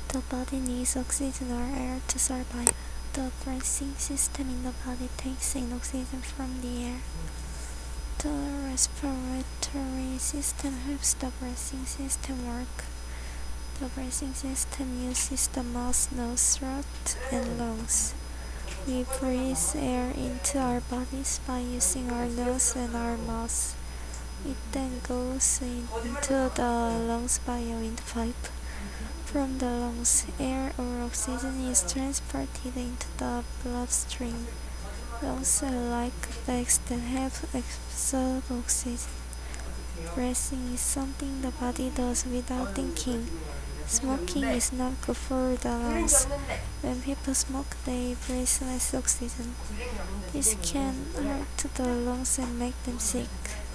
The body needs oxygen or air to survive. The breathing system in the body takes in oxygen from the air. The respiratory system helps the breathing system work. The breathing system uses the mouth, nose, throat, and lungs. We breathe air into our bodies by using our nose and our mouth. It then goes into the lungs by a windpipe. From the lungs, air or oxygen is transported into the bloodstream. Lungs are like bags that have absorbed oxygen. Breathing is something the body does without thinking. Smoking is not good for the lungs. When people smoke, they breathe less oxygen. This can hurt the lungs and make them sick.